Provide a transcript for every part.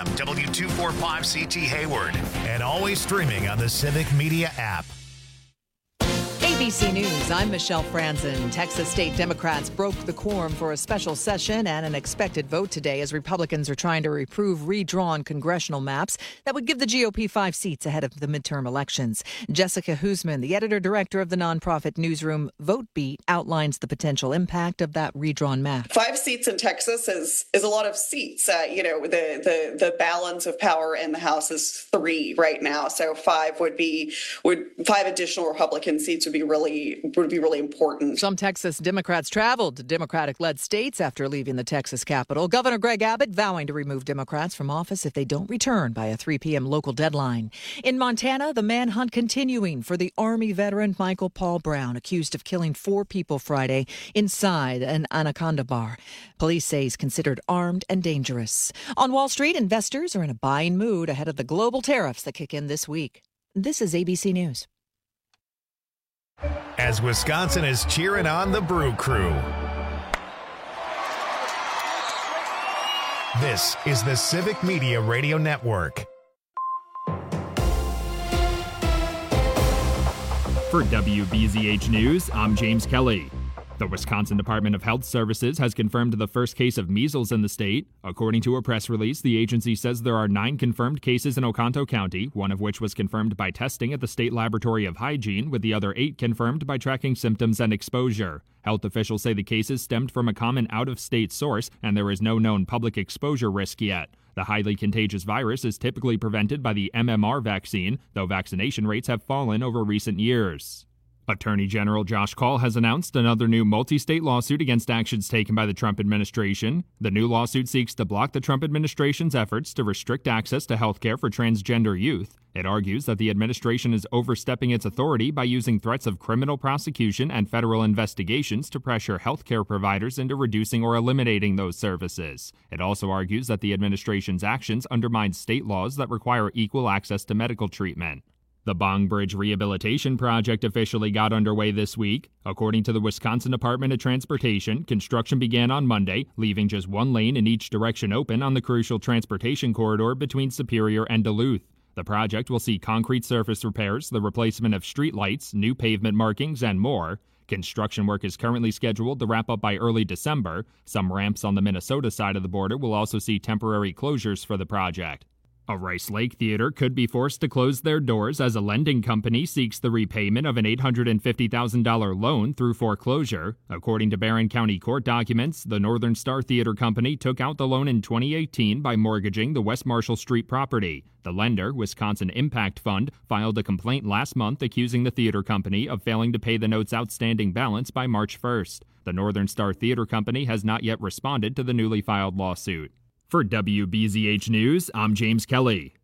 AM, W245CT Hayward, and always streaming on the Civic Media app. ABC News, I'm Michelle Franzen. Texas state Democrats broke the quorum for a special session and an expected vote today as Republicans are trying to approve redrawn congressional maps that would give the GOP 5 seats ahead of the midterm elections. Jessica Huseman, the editor-director of the nonprofit newsroom Vote Beat, outlines the potential impact of that redrawn map. 5 seats in Texas is a lot of seats. The balance of power in the House is 3 right now, so 5 5 additional Republican seats would be really important. Some Texas Democrats traveled to Democratic-led states after leaving the Texas Capitol. Governor Greg Abbott vowing to remove Democrats from office if they don't return by a 3 p.m. local deadline. In Montana, the manhunt continuing for the Army veteran Michael Paul Brown, accused of killing 4 people Friday inside an Anaconda bar. Police say he's considered armed and dangerous. On Wall Street, investors are in a buying mood ahead of the global tariffs that kick in this week. This is ABC News. As Wisconsin is cheering on the Brew Crew. This is the Civic Media Radio Network. For WBZH News, I'm James Kelly. The Wisconsin Department of Health Services has confirmed the first case of measles in the state. According to a press release, the agency says there are 9 confirmed cases in Oconto County, one of which was confirmed by testing at the State Laboratory of Hygiene, with the other 8 confirmed by tracking symptoms and exposure. Health officials say the cases stemmed from a common out-of-state source, and there is no known public exposure risk yet. The highly contagious virus is typically prevented by the MMR vaccine, though vaccination rates have fallen over recent years. Attorney General Josh Kaul has announced another new multi-state lawsuit against actions taken by the Trump administration. The new lawsuit seeks to block the Trump administration's efforts to restrict access to health care for transgender youth. It argues that the administration is overstepping its authority by using threats of criminal prosecution and federal investigations to pressure health care providers into reducing or eliminating those services. It also argues that the administration's actions undermine state laws that require equal access to medical treatment. The Bong Bridge Rehabilitation Project officially got underway this week. According to the Wisconsin Department of Transportation, construction began on Monday, leaving just 1 lane in each direction open on the crucial transportation corridor between Superior and Duluth. The project will see concrete surface repairs, the replacement of streetlights, new pavement markings, and more. Construction work is currently scheduled to wrap up by early December. Some ramps on the Minnesota side of the border will also see temporary closures for the project. A Rice Lake theater could be forced to close their doors as a lending company seeks the repayment of an $850,000 loan through foreclosure. According to Barron County court documents, the Northern Star Theater Company took out the loan in 2018 by mortgaging the West Marshall Street property. The lender, Wisconsin Impact Fund, filed a complaint last month accusing the theater company of failing to pay the note's outstanding balance by March 1st. The Northern Star Theater Company has not yet responded to the newly filed lawsuit. For WBZH News, I'm James Kelly.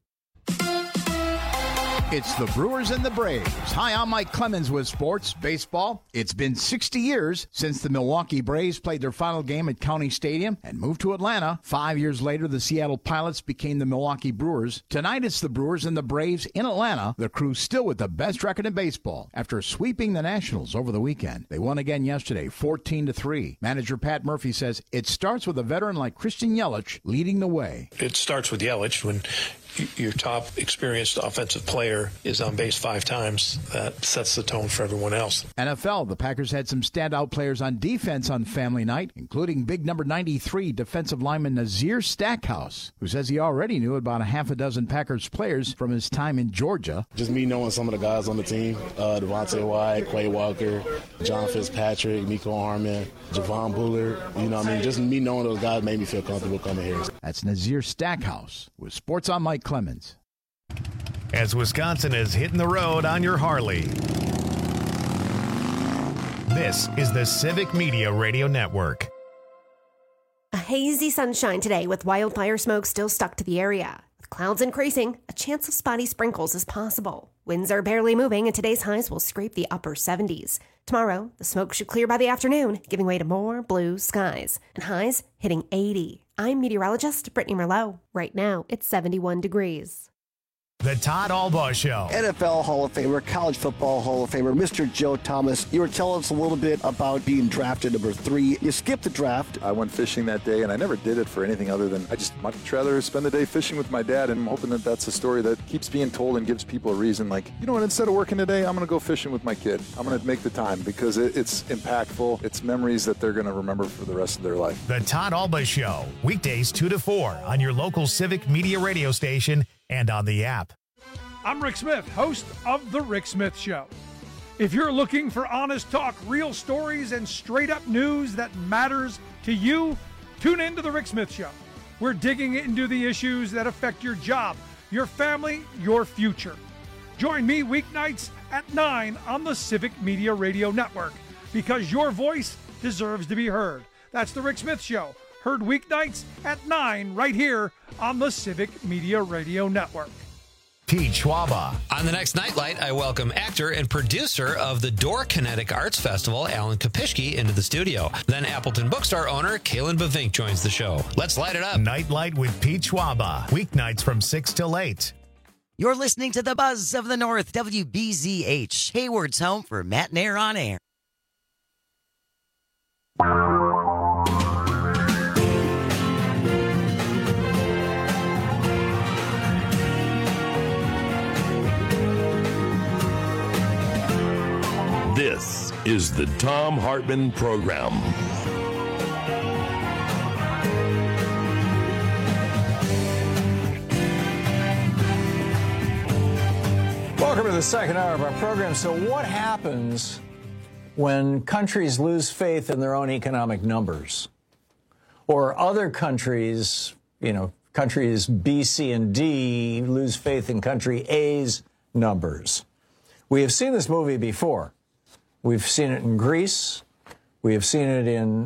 It's the Brewers and the Braves. Hi, I'm Mike Clemens with Sports Baseball. It's been 60 years since the Milwaukee Braves played their final game at County Stadium and moved to Atlanta. 5 years later, the Seattle Pilots became the Milwaukee Brewers. Tonight, it's the Brewers and the Braves in Atlanta. The crew still with the best record in baseball after sweeping the Nationals over the weekend. They won again yesterday, 14-3. Manager Pat Murphy says it starts with a veteran like Christian Yelich leading the way. It starts with Yelich. When your top experienced offensive player is on base 5 times, that sets the tone for everyone else. NFL, the Packers had some standout players on defense on family night, including big number 93 defensive lineman Nazir Stackhouse, who says he already knew about a half a dozen Packers players from his time in Georgia. Just me knowing some of the guys on the team, Devontae White, Quay Walker, John Fitzpatrick, Nico Harmon, Javon Bullard, just me knowing those guys made me feel comfortable coming here. That's Nazir Stackhouse with Sports on Mike Clemens. As Wisconsin is hitting the road on your Harley. This is the Civic Media Radio Network. A hazy sunshine today with wildfire smoke still stuck to the area. With clouds increasing, a chance of spotty sprinkles is possible. Winds are barely moving and today's highs will scrape the upper 70s. Tomorrow, the smoke should clear by the afternoon, giving way to more blue skies and highs hitting 80. I'm meteorologist Brittany Merlot. Right now, it's 71 degrees. The Todd Albaugh Show. NFL Hall of Famer, college football Hall of Famer, Mr. Joe Thomas. You were telling us a little bit about being drafted number 3. You skipped the draft. I went fishing that day, and I never did it for anything other than I just much rather spend the day fishing with my dad, and I'm hoping that that's a story that keeps being told and gives people a reason. Like, you know what, instead of working today, I'm going to go fishing with my kid. I'm going to make the time because it's impactful. It's memories that they're going to remember for the rest of their life. The Todd Albaugh Show, weekdays 2 to 4 on your local Civic Media radio station and on the app. I'm Rick Smith, host of The Rick Smith Show. If you're looking for honest talk, real stories, and straight-up news that matters to you, tune in to The Rick Smith Show. We're digging into the issues that affect your job, your family, your future. Join me weeknights at 9 on the Civic Media Radio Network, because your voice deserves to be heard. That's The Rick Smith Show, heard weeknights at 9 right here on the Civic Media Radio Network. Pete Schwaba. On the next Nightlight, I welcome actor and producer of the Door Kinetic Arts Festival, Alan Kopishki, into the studio. Then Appleton Bookstore owner, Kalen Bavink, joins the show. Let's light it up. Nightlight with Pete Schwaba. Weeknights from 6 till 8. You're listening to the Buzz of the North, WBZH, Hayward's home for Matt and Air on Air. This is the Thom Hartmann Program. Welcome to the second hour of our program. So what happens when countries lose faith in their own economic numbers? Or other countries, countries B, C, and D lose faith in country A's numbers? We have seen this movie before. We've seen it in Greece. We have seen it in,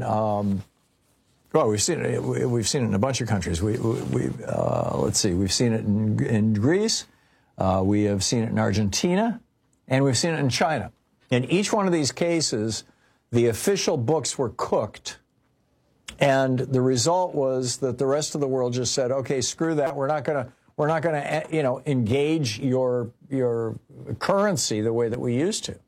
we've seen it in a bunch of countries. Let's see, we've seen it in Greece. We have seen it in Argentina, and we've seen it in China. In each one of these cases, the official books were cooked, and the result was that the rest of the world just said, "Okay, screw that. We're not going to, engage your currency the way that we used to."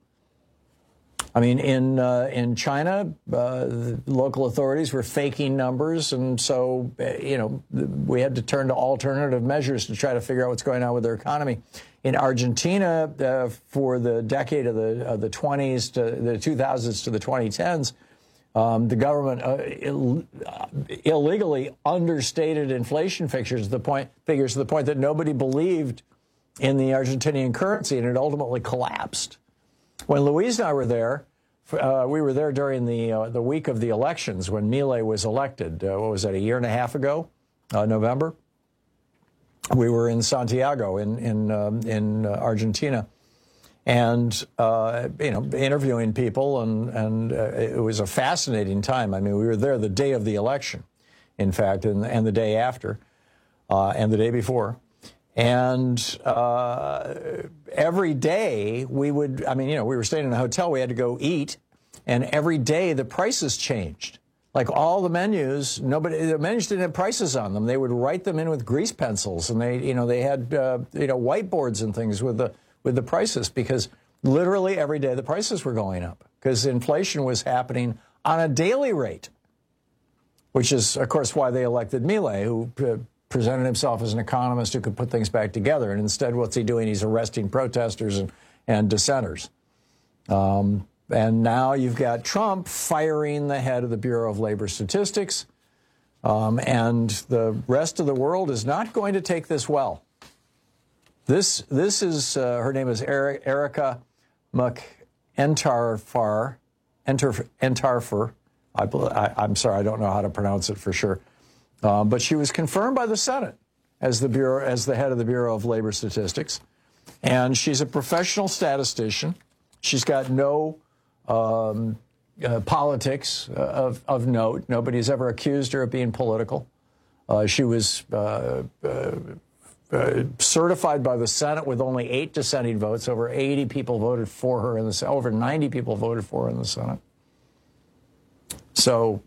I mean, in China, the local authorities were faking numbers, and so we had to turn to alternative measures to try to figure out what's going on with their economy. In Argentina, for the decade of the 20s to the 2000s to the 2010s, the government illegally understated inflation figures to the point that nobody believed in the Argentinian currency, and it ultimately collapsed. When Louise and I were there, we were there during the week of the elections when Milei was elected. What was that, a year and a half ago, November? We were in Santiago in Argentina, and interviewing people, and it was a fascinating time. I mean, we were there the day of the election, in fact, and the day after, and the day before. And every day we were staying in a hotel, we had to go eat, and every day the prices changed. Like all the menus, the menus didn't have prices on them. They would write them in with grease pencils, and they had whiteboards and things with the prices, because literally every day the prices were going up because inflation was happening on a daily rate, which is, of course, why they elected Milei, who presented himself as an economist who could put things back together. And instead, what's he doing? He's arresting protesters and dissenters. And now you've got Trump firing the head of the Bureau of Labor Statistics. And the rest of the world is not going to take this well. This is, her name is Erika McEntarfer. I'm sorry, I don't know how to pronounce it for sure. But she was confirmed by the Senate as the head of the Bureau of Labor Statistics, and she's a professional statistician. She's got no politics of note. Nobody's ever accused her of being political. She was certified by the Senate with only 8 dissenting votes. Over 80 people voted for her in the Senate. Over 90 people voted for her in the Senate. So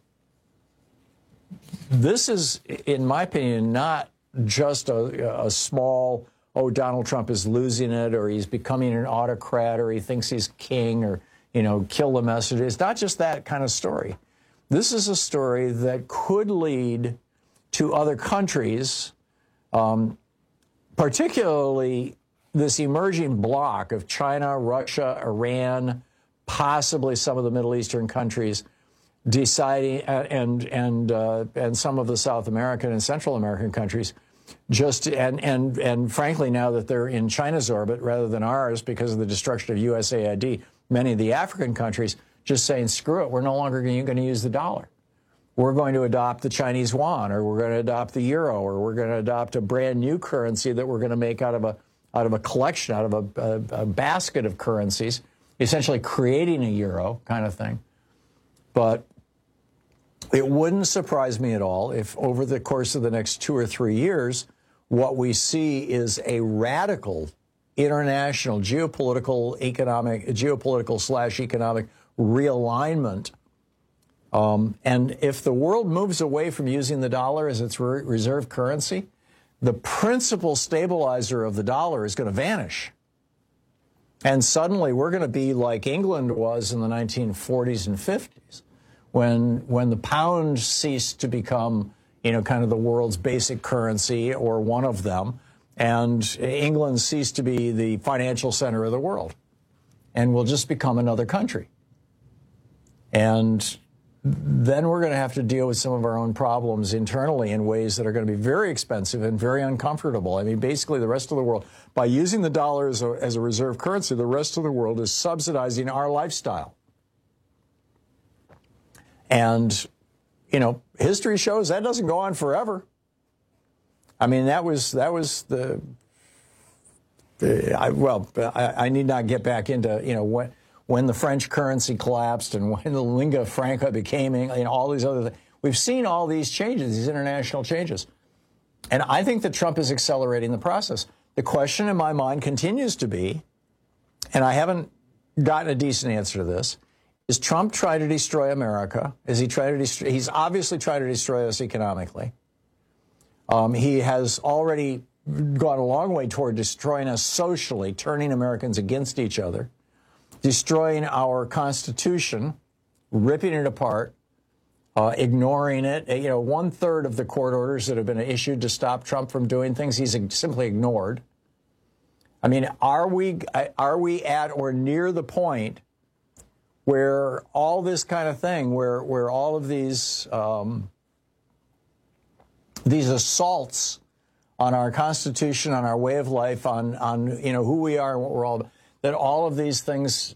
this is, in my opinion, not just a small, oh, Donald Trump is losing it, or he's becoming an autocrat, or he thinks he's king, or, kill the messenger. It's not just that kind of story. This is a story that could lead to other countries, particularly this emerging bloc of China, Russia, Iran, possibly some of the Middle Eastern countries, deciding, and some of the South American and Central American countries, and frankly, now that they're in China's orbit rather than ours because of the destruction of USAID, many of the African countries just saying, screw it, we're no longer going to use the dollar. We're going to adopt the Chinese yuan, or we're going to adopt the euro, or we're going to adopt a brand new currency that we're going to make out of a collection, out of a basket of currencies, essentially creating a euro kind of thing. But it wouldn't surprise me at all if over the course of the next 2 or 3 years, what we see is a radical international geopolitical/economic realignment. And if the world moves away from using the dollar as its reserve currency, the principal stabilizer of the dollar is going to vanish. And suddenly we're going to be like England was in the 1940s and 50s, when the pound ceased to become, kind of the world's basic currency or one of them, and England ceased to be the financial center of the world, and will just become another country. And then we're going to have to deal with some of our own problems internally in ways that are going to be very expensive and very uncomfortable. I mean, basically, the rest of the world, by using the dollar as a reserve currency, the rest of the world is subsidizing our lifestyle. And, history shows that doesn't go on forever. I mean, that was I need not get back into, when the French currency collapsed and when the lingua franca became, all these other things. We've seen all these changes, these international changes. And I think that Trump is accelerating the process. The question in my mind continues to be, and I haven't gotten a decent answer to this, is Trump trying to destroy America? He's obviously trying to destroy us economically. He has already gone a long way toward destroying us socially, turning Americans against each other, destroying our Constitution, ripping it apart, ignoring it. 1/3 of the court orders that have been issued to stop Trump from doing things, he's simply ignored. I mean, are we at or near the point where all this kind of thing, where all of these assaults on our Constitution, on our way of life, on who we are and what we're all about, that all of these things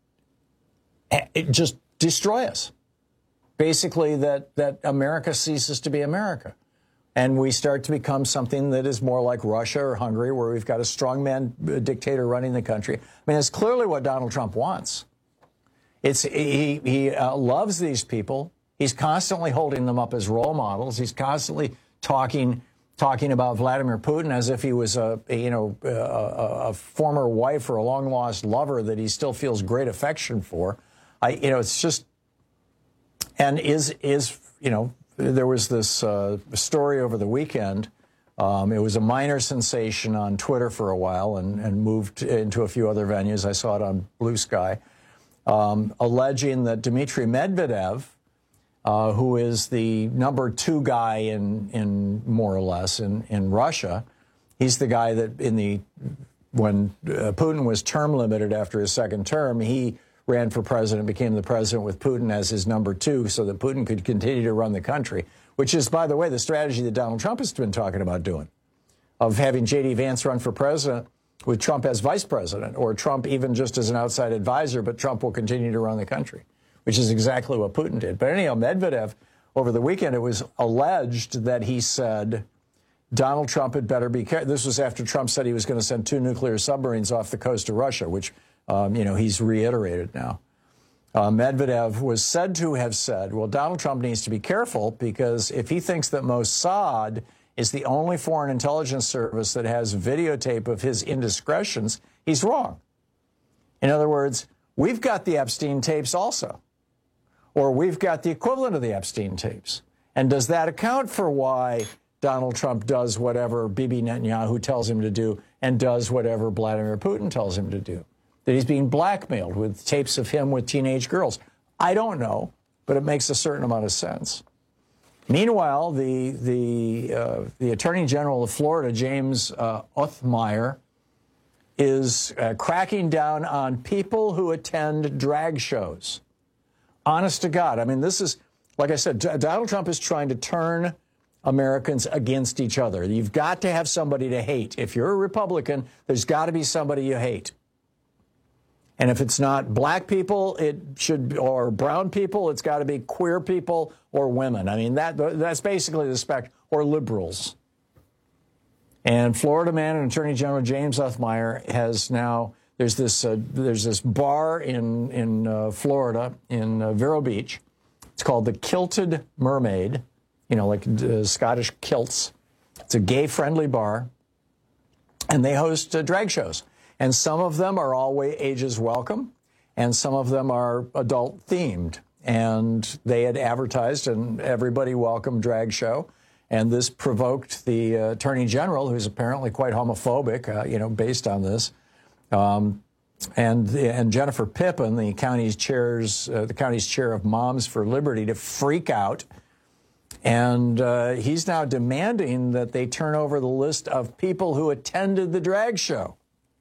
just destroy us? Basically, that America ceases to be America. And we start to become something that is more like Russia or Hungary, where we've got a strongman dictator running the country. I mean, it's clearly what Donald Trump wants. He loves these people. He's constantly holding them up as role models. He's constantly talking about Vladimir Putin as if he was a former wife or a long-lost lover that he still feels great affection for. It's just, and there was this story over the weekend. It was a minor sensation on Twitter for a while and moved into a few other venues. I saw it on Blue Sky, alleging that Dmitry Medvedev, who is the number 2 guy in more or less in Russia, he's the guy that when Putin was term limited after his second term, he ran for president, became the president with Putin as his number 2 so that Putin could continue to run the country, which is, by the way, the strategy that Donald Trump has been talking about doing, of having J.D. Vance run for president with Trump as vice president, or Trump even just as an outside advisor, but Trump will continue to run the country, which is exactly what Putin did. But anyhow, Medvedev, over the weekend, it was alleged that he said Donald Trump had better be careful. This was after Trump said he was going to send 2 nuclear submarines off the coast of Russia, which, he's reiterated now. Medvedev was said to have said, well, Donald Trump needs to be careful because if he thinks that Mossad is the only foreign intelligence service that has videotape of his indiscretions, he's wrong. In other words, we've got the Epstein tapes also, or we've got the equivalent of the Epstein tapes. And does that account for why Donald Trump does whatever Bibi Netanyahu tells him to do and does whatever Vladimir Putin tells him to do. That he's being blackmailed with tapes of him with teenage girls. I don't know, but it makes a certain amount of sense. Meanwhile, the Attorney General of Florida, James Othmeyer, is cracking down on people who attend drag shows. Honest to God. I mean, this is, like I said, Donald Trump is trying to turn Americans against each other. You've got to have somebody to hate. If you're a Republican, there's got to be somebody you hate. And if it's not black people, or brown people, it's got to be queer people or women. I mean, that's basically the spectrum, or liberals. And Florida man and Attorney General James Othmeyer has now, there's this bar in Florida, in Vero Beach. It's called the Kilted Mermaid, you know, like Scottish kilts. It's a gay-friendly bar, and they host drag shows. And some of them are all ages welcome, and some of them are adult-themed. And they had advertised an everybody welcome drag show. And this provoked the Attorney General, who's apparently quite homophobic, you know, based on this. And Jennifer Pippin, the county's chair of Moms for Liberty, to freak out. And he's now demanding that they turn over the list of people who attended the drag show.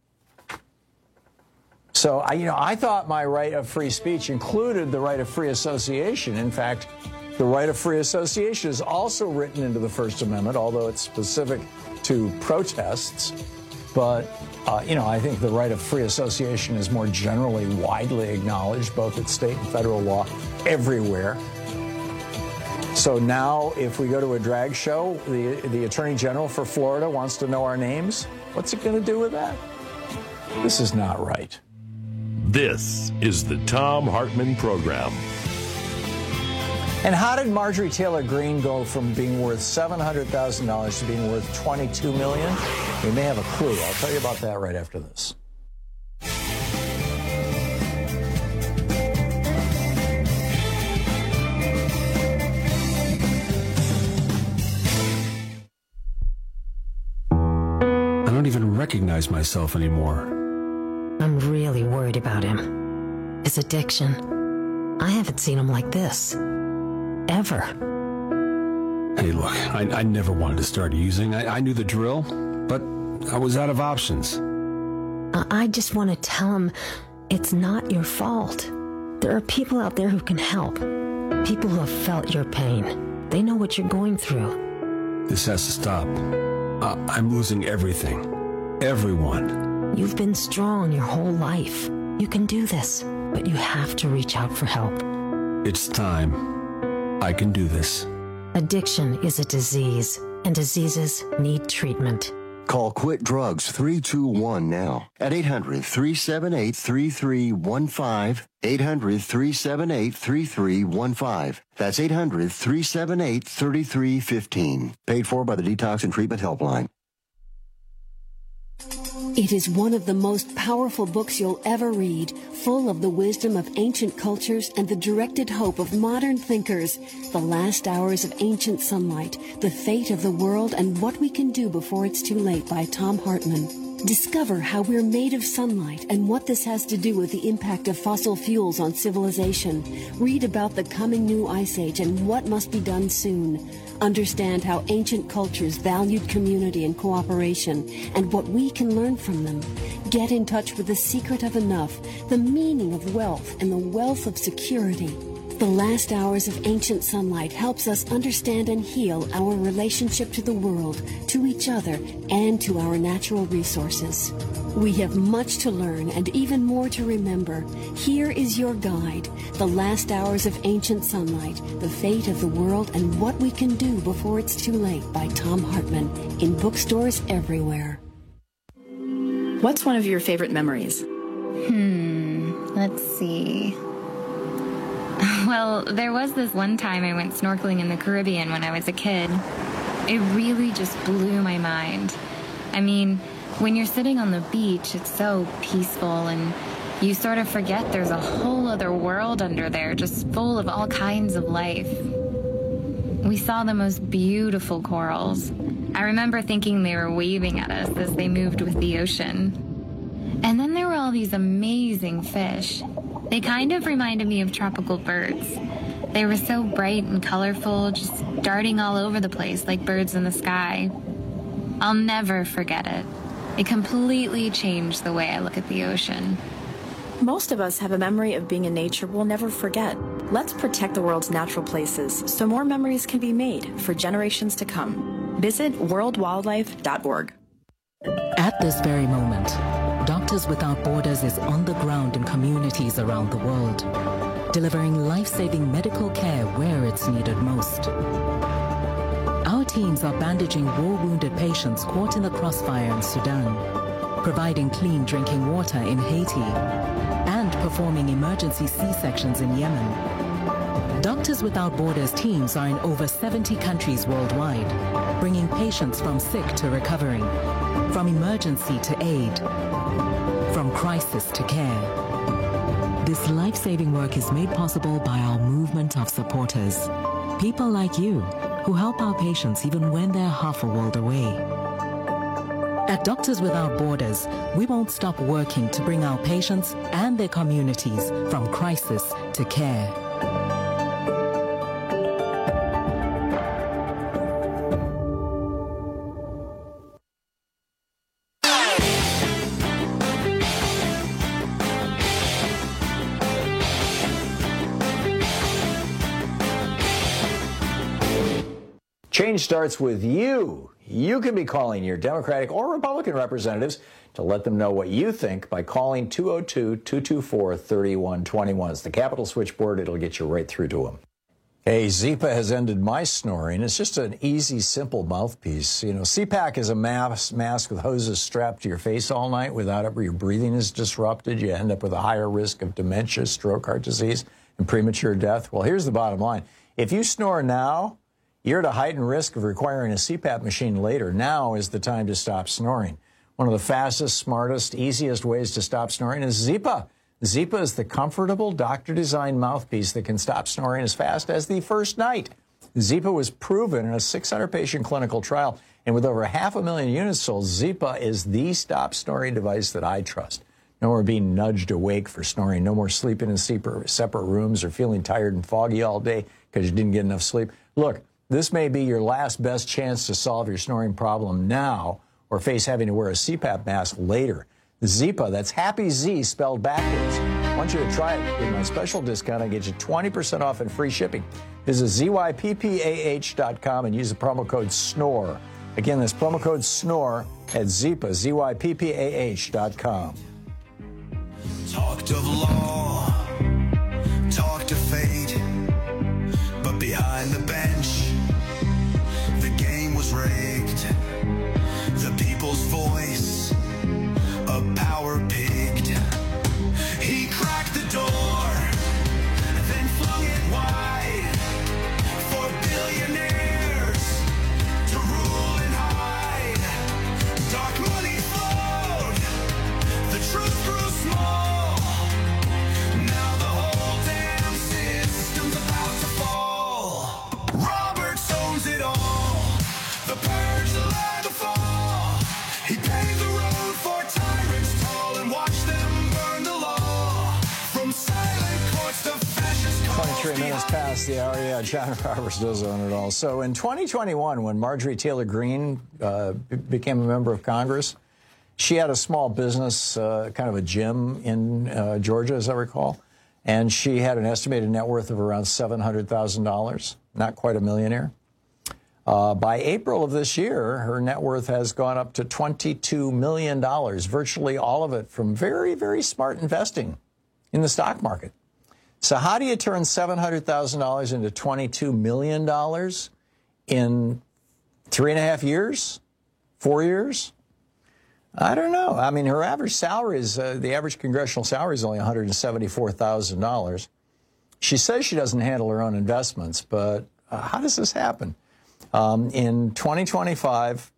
So, I thought my right of free speech included the right of free association. In fact, the right of free association is also written into the First Amendment, although it's specific to protests. But, I think the right of free association is more generally widely acknowledged, both at state and federal law, everywhere. So now, if we go to a drag show, the Attorney General for Florida wants to know our names. What's it going to do with that? This is not right. This is the Thom Hartmann Program. And how did Marjorie Taylor Greene go from being worth $700,000 to being worth $22 million? We may have a clue. I'll tell you about that right after this. I don't even recognize myself anymore. I'm really worried about him. His addiction. I haven't seen him like this. Ever. Hey, look, I never wanted to start using. I knew the drill, but I was out of options. I just want to tell him it's not your fault. There are people out there who can help. People who have felt your pain. They know what you're going through. This has to stop. I'm losing everything. Everyone. You've been strong your whole life. You can do this, but you have to reach out for help. It's time. I can do this. Addiction is a disease, and diseases need treatment. Call Quit Drugs 321 now at 800-378-3315. 800-378-3315. That's 800-378-3315. Paid for by the Detox and Treatment Helpline. It is one of the most powerful books you'll ever read, full of the wisdom of ancient cultures and the directed hope of modern thinkers. The Last Hours of Ancient Sunlight, The Fate of the World and What We Can Do Before It's Too Late by Thom Hartmann. Discover how we're made of sunlight and what this has to do with the impact of fossil fuels on civilization. Read about the coming new ice age and what must be done soon. Understand how ancient cultures valued community and cooperation and what we can learn from them. Get in touch with the secret of enough, the meaning of wealth, and the wealth of security. The Last Hours of Ancient Sunlight helps us understand and heal our relationship to the world, to each other, and to our natural resources. We have much to learn and even more to remember. Here is your guide, The Last Hours of Ancient Sunlight, The Fate of the World and What We Can Do Before It's Too Late by Thom Hartmann, in bookstores everywhere. What's one of your favorite memories? Let's see. Well, there was this one time I went snorkeling in the Caribbean when I was a kid. It really just blew my mind. I mean, when you're sitting on the beach, it's so peaceful and you sort of forget there's a whole other world under there just full of all kinds of life. We saw the most beautiful corals. I remember thinking they were waving at us as they moved with the ocean. And then there were all these amazing fish. They kind of reminded me of tropical birds. They were so bright and colorful, just darting all over the place like birds in the sky. I'll never forget it. It completely changed the way I look at the ocean. Most of us have a memory of being in nature we'll never forget. Let's protect the world's natural places so more memories can be made for generations to come. Visit worldwildlife.org. At this very moment, Doctors Without Borders is on the ground in communities around the world, delivering life-saving medical care where it's needed most. Our teams are bandaging war-wounded patients caught in the crossfire in Sudan, providing clean drinking water in Haiti, and performing emergency C-sections in Yemen. Doctors Without Borders teams are in over 70 countries worldwide, bringing patients from sick to recovering, from emergency to aid, from crisis to care. This life-saving work is made possible by our movement of supporters, people like you who help our patients even when they're half a world away. At Doctors Without Borders, we won't stop working to bring our patients and their communities from crisis to care. Change starts with you. You can be calling your Democratic or Republican representatives to let them know what you think by calling 202-224-3121. It's the Capitol switchboard. It'll get you right through to them. Hey, Zipa has ended my snoring. It's just an easy, simple mouthpiece. You know, CPAC is a mask with hoses strapped to your face all night. Without it, your breathing is disrupted. You end up with a higher risk of dementia, stroke, heart disease, and premature death. Well, here's the bottom line. If you snore now, you're at a heightened risk of requiring a CPAP machine later. Now is the time to stop snoring. One of the fastest, smartest, easiest ways to stop snoring is Zipa. Zipa is the comfortable, doctor-designed mouthpiece that can stop snoring as fast as the first night. Zipa was proven in a 600-patient clinical trial, and with over 500,000 units sold, Zipa is the stop snoring device that I trust. No more being nudged awake for snoring. No more sleeping in separate rooms or feeling tired and foggy all day because you didn't get enough sleep. Look, this may be your last best chance to solve your snoring problem now or face having to wear a CPAP mask later. Zipa, that's Happy Z spelled backwards. I want you to try it with my special discount. I get you 20% off and free shipping. Visit ZYPPAH.com and use the promo code SNORE. Again, that's promo code SNORE at Zipa, ZYPPAH.com. Talked of law, talked of fate, but behind the bench, the game was rigged. The people's voice, a power pigged. He cracked the door, then flung it wide for billionaires to rule and hide. Dark money flowed, the truth grew small. Now the whole damn system's about to fall. Roberts owns it all. The purge, the lie, the fall. He paved the road for tyrants tall and watched them burn the law. From silent courts to fascist calls. 23 minutes past the hour. Yeah, John Roberts does own it all. So in 2021, when Marjorie Taylor Greene became a member of Congress, she had a small business, kind of a gym in Georgia, as I recall. And she had an estimated net worth of around $700,000, not quite a millionaire. By April of this year, her net worth has gone up to $22 million, virtually all of it from very, very smart investing in the stock market. So how do you turn $700,000 into $22 million in 3.5 years, 4 years? I don't know. I mean, her average salary is, the average congressional salary is only $174,000. She says she doesn't handle her own investments, but how does this happen? In 2025,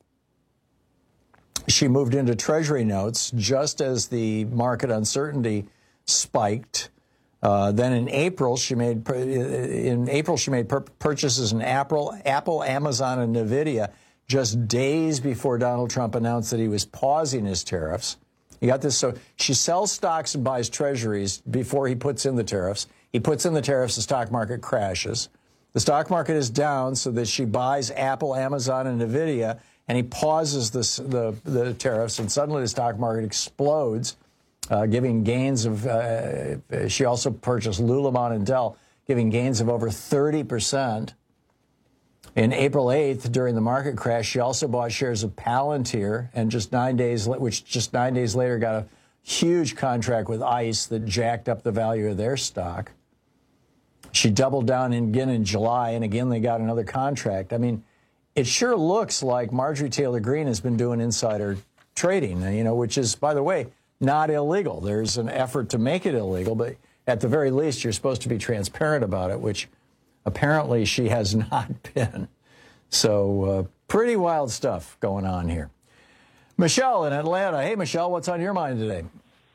she moved into Treasury notes just as the market uncertainty spiked. Then in April, she made purchases in Apple, Amazon, and NVIDIA just days before Donald Trump announced that he was pausing his tariffs. You got this. So she sells stocks and buys treasuries before he puts in the tariffs. He puts in the tariffs, the stock market crashes. The stock market is down so that she buys Apple, Amazon, and NVIDIA, and he pauses the tariffs, and suddenly the stock market explodes, giving gains of, she also purchased Lululemon and Dell, giving gains of over 30%. In April 8th, during the market crash, she also bought shares of Palantir, and just 9 days later got a huge contract with ICE that jacked up the value of their stock. She doubled down again in July, and again they got another contract. I mean, it sure looks like Marjorie Taylor Greene has been doing insider trading, which is, by the way, not illegal. There's an effort to make it illegal, but at the very least, you're supposed to be transparent about it, which apparently she has not been. So pretty wild stuff going on here. Michelle in Atlanta. Hey, Michelle, what's on your mind today?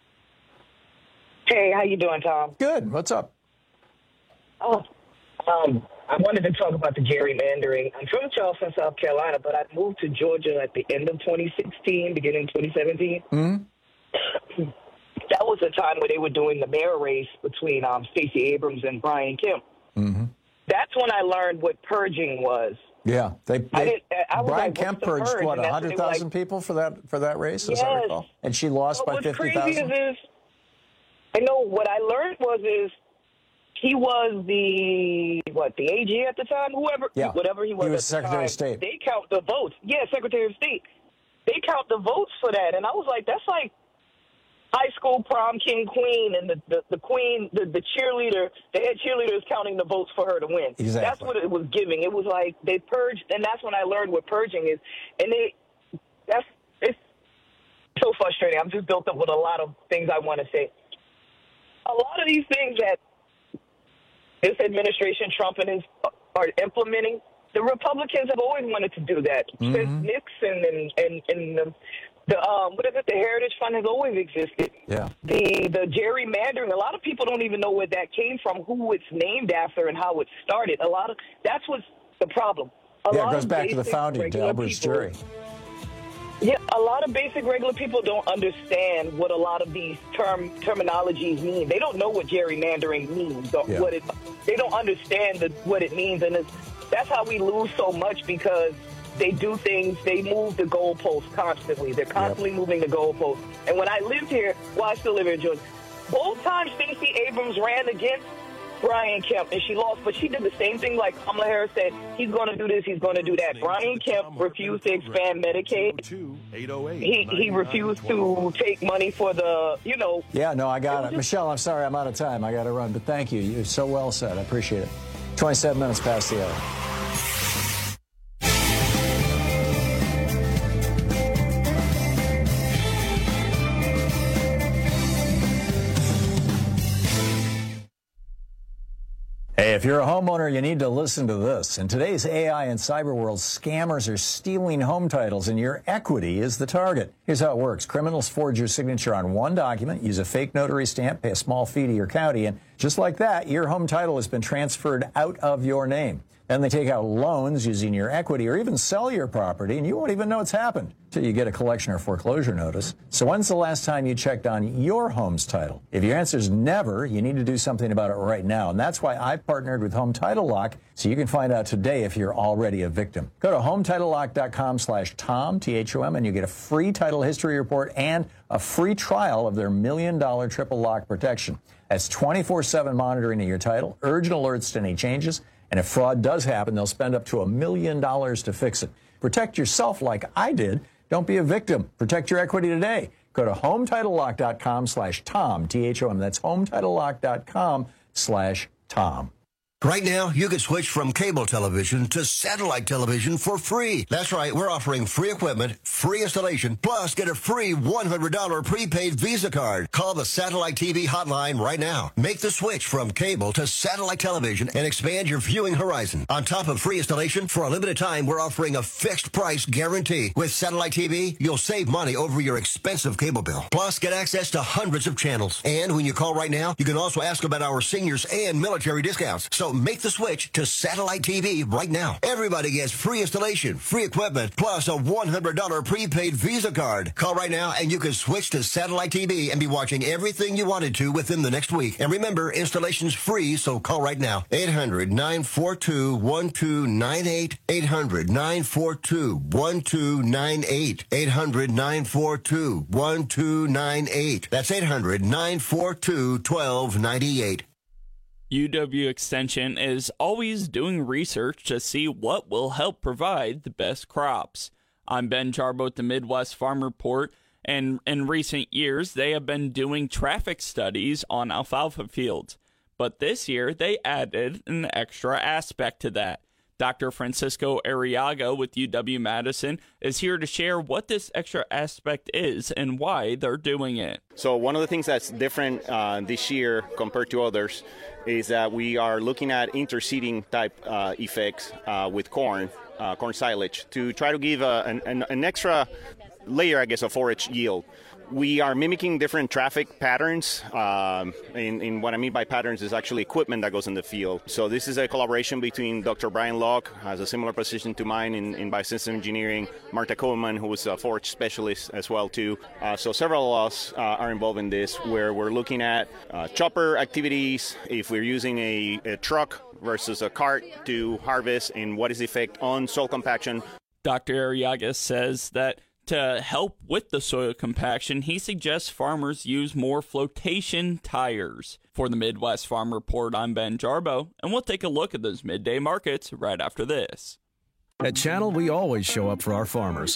Hey, how you doing, Tom? Good. What's up? Oh, I wanted to talk about the gerrymandering. I'm from Charleston, South Carolina, but I moved to Georgia at the end of 2016, beginning of 2017. Mm-hmm. That was a time where they were doing the mayor race between Stacey Abrams and Brian Kemp. Mm-hmm. That's when I learned what purging was. Yeah, Brian Kemp purged purge? what, 100,000 people for that race, as I recall, and she lost by 50,000. I know what I learned was he was the AG at the time, whatever he was. He was Secretary of State. They count the votes. Yeah, Secretary of State. They count the votes for that, and I was like, that's like high school prom king queen, and the queen, the cheerleader, the head cheerleader is counting the votes for her to win. Exactly. That's what it was giving. It was like they purged, and that's when I learned what purging is. And it's so frustrating. I'm just built up with a lot of things I want to say. A lot of these things that this administration, Trump are implementing, the Republicans have always wanted to do that. Mm-hmm. Since Nixon and the Heritage Fund has always existed. Yeah. The gerrymandering, a lot of people don't even know where that came from, who it's named after, and how it started. That's what's the problem. It goes back to the founding, to Elbridge Gerry. Yeah, a lot of basic regular people don't understand what a lot of these terminologies mean. They don't know what gerrymandering means. They don't understand what it means, and that's how we lose so much, because they do things, they move the goalposts constantly. They're constantly moving the goalposts. And when I lived here, I still live here in Georgia, both times Stacey Abrams ran against Brian Kemp, and she lost, but she did the same thing like Kamala Harris said, he's going to do this, he's going to do that. Brian Kemp refused to expand Medicaid. He refused to take money for the, Yeah, no, I got it. Michelle, I'm sorry, I'm out of time. I got to run, but thank you. You're so well said. I appreciate it. 27 minutes past the hour. Hey, if you're a homeowner, you need to listen to this. In today's AI and cyber world, scammers are stealing home titles, and your equity is the target. Here's how it works. Criminals forge your signature on one document, use a fake notary stamp, pay a small fee to your county, and just like that, your home title has been transferred out of your name. Then they take out loans using your equity or even sell your property, and you won't even know it's happened until you get a collection or foreclosure notice. So when's the last time you checked on your home's title? If your answer is never, you need to do something about it right now. And that's why I've partnered with Home Title Lock, so you can find out today if you're already a victim. Go to HometitleLock.com/Tom, T-H-O-M, and you get a free title history report and a free trial of their $1 million triple lock protection. That's 24/7 monitoring of your title, urgent alerts to any changes, and if fraud does happen, they'll spend up to $1 million to fix it. Protect yourself like I did. Don't be a victim. Protect your equity today. Go to HometitleLock.com/Tom, T-H-O-M. That's HometitleLock.com/Tom. Right now, you can switch from cable television to satellite television for free. That's right, we're offering free equipment, free installation, plus get a free $100 prepaid Visa card. Call the Satellite TV hotline right now. Make the switch from cable to satellite television and expand your viewing horizon. On top of free installation, for a limited time, we're offering a fixed price guarantee. With Satellite TV, you'll save money over your expensive cable bill. Plus, get access to hundreds of channels. And when you call right now, you can also ask about our seniors and military discounts. So make the switch to Satellite TV right now. Everybody gets free installation, free equipment, plus a $100 prepaid Visa card. Call right now and you can switch to Satellite TV and be watching everything you wanted to within the next week. And remember, installation's free, so call right now. 800-942-1298. 800-942-1298. 800-942-1298. That's 800-942-1298. UW Extension is always doing research to see what will help provide the best crops. I'm Ben Jarbo at the Midwest Farm Report, and in recent years they have been doing traffic studies on alfalfa fields. But this year they added an extra aspect to that. Dr. Francisco Arriaga with UW-Madison is here to share what this extra aspect is and why they're doing it. So one of the things that's different this year compared to others is that we are looking at interseeding type effects with corn silage to try to give an extra layer, I guess, of forage yield. We are mimicking different traffic patterns. And what I mean by patterns is actually equipment that goes in the field. So this is a collaboration between Dr. Brian Locke, has a similar position to mine in biosystem engineering, Martha Coleman, who is a forage specialist as well too. So several of us are involved in this, where we're looking at chopper activities, if we're using a truck versus a cart to harvest, and what is the effect on soil compaction. Dr. Arriaga says that to help with the soil compaction, he suggests farmers use more flotation tires. For the Midwest Farm Report, I'm Ben Jarbo, and we'll take a look at those midday markets right after this. At Channel, we always show up for our farmers.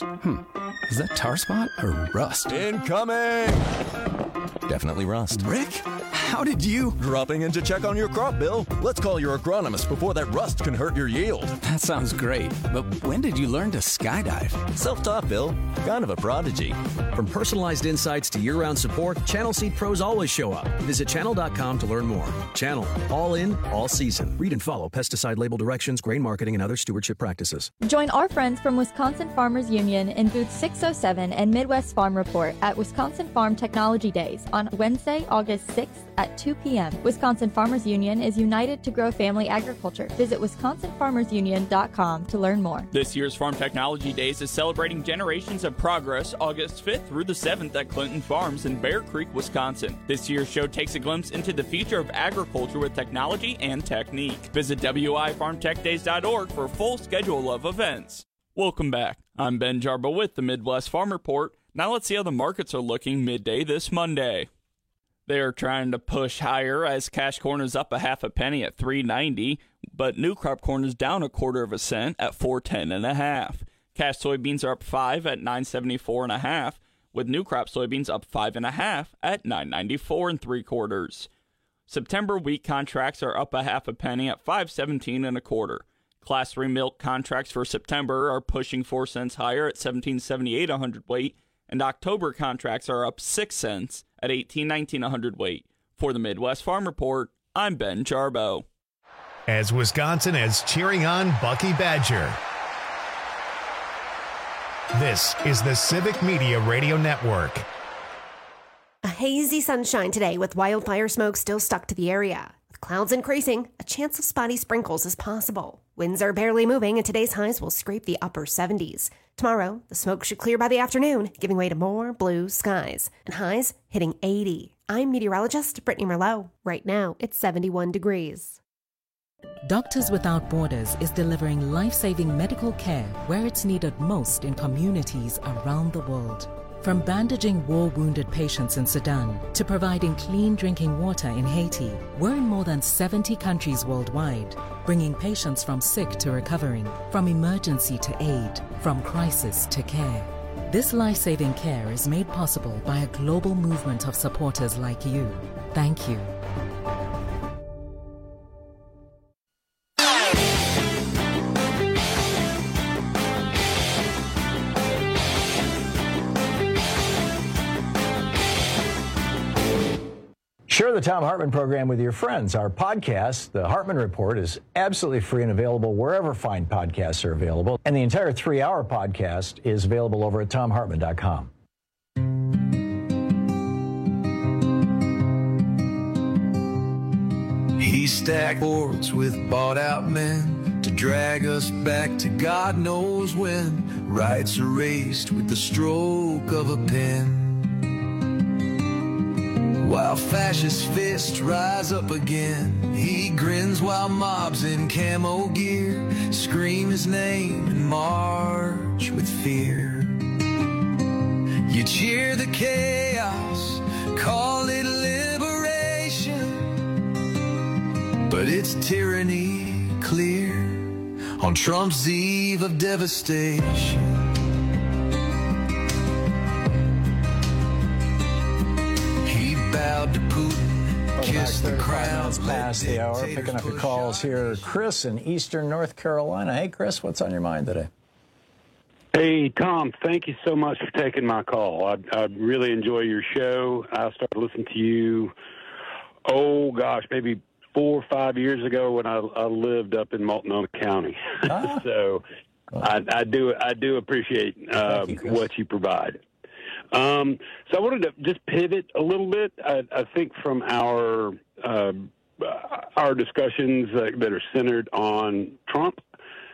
Is that tar spot or rust? Incoming! Definitely rust. Rick, how did you? Dropping in to check on your crop, Bill. Let's call your agronomist before that rust can hurt your yield. That sounds great, but when did you learn to skydive? Self-taught, Bill. Kind of a prodigy. From personalized insights to year-round support, Channel Seed pros always show up. Visit channel.com to learn more. Channel, all in, all season. Read and follow pesticide label directions, grain marketing, and other stewardship practices. Join our friends from Wisconsin Farmers Union in booth 607 and Midwest Farm Report at Wisconsin Farm Technology Days on Wednesday, August 6th at 2 p.m. Wisconsin Farmers Union is united to grow family agriculture. Visit wisconsinfarmersunion.com to learn more. This year's Farm Technology Days is celebrating generations of progress August 5th through the 7th at Clinton Farms in Bear Creek, Wisconsin. This year's show takes a glimpse into the future of agriculture with technology and technique. Visit wifarmtechdays.org for a full schedule of events. Welcome back. I'm Ben Jarbo with the Midwest Farm Report. Now let's see how the markets are looking midday this Monday. They are trying to push higher as cash corn is up a half a penny at $3.90, but new crop corn is down 1/4 cent at $4.10.5. Cash soybeans are up 5 at $9.74.5, with new crop soybeans up 5.5 at $9.94 3/4. September wheat contracts are up a half a penny at $5.17 1/4. Class 3 milk contracts for September are pushing 4 cents higher at $17.78 a hundredweight, and October contracts are up 6 cents at $18.19 a hundredweight. For the Midwest Farm Report, I'm Ben Jarbo. As Wisconsin is cheering on Bucky Badger. This is the Civic Media Radio Network. A hazy sunshine today with wildfire smoke still stuck to the area. With clouds increasing, a chance of spotty sprinkles is possible. Winds are barely moving and today's highs will scrape the upper 70s. Tomorrow, the smoke should clear by the afternoon, giving way to more blue skies. And highs hitting 80. I'm meteorologist Brittany Merlot. Right now, it's 71 degrees. Doctors Without Borders is delivering life-saving medical care where it's needed most in communities around the world. From bandaging war-wounded patients in Sudan to providing clean drinking water in Haiti, we're in more than 70 countries worldwide, bringing patients from sick to recovering, from emergency to aid, from crisis to care. This life-saving care is made possible by a global movement of supporters like you. Thank you. Share the Thom Hartmann program with your friends. Our podcast, The Hartmann Report, is absolutely free and available wherever fine podcasts are available. And the entire 3-hour podcast is available over at ThomHartmann.com. He stacked boards with bought-out men to drag us back to God knows when. Rights erased with the stroke of a pen. While fascist fists rise up again, he grins while mobs in camo gear scream his name and march with fear. You cheer the chaos, call it liberation, but it's tyranny clear on Trump's eve of devastation. Bowed to Putin, kissed the crown. Past the hour, picking up your calls here. Chris in Eastern North Carolina. Hey, Chris, what's on your mind today? Hey, Tom, thank you so much for taking my call. I really enjoy your show. I started listening to you, maybe 4 or 5 years ago when I lived up in Multnomah County. So I do appreciate what you provide. So I wanted to just pivot a little bit. I think from our discussions that are centered on Trump,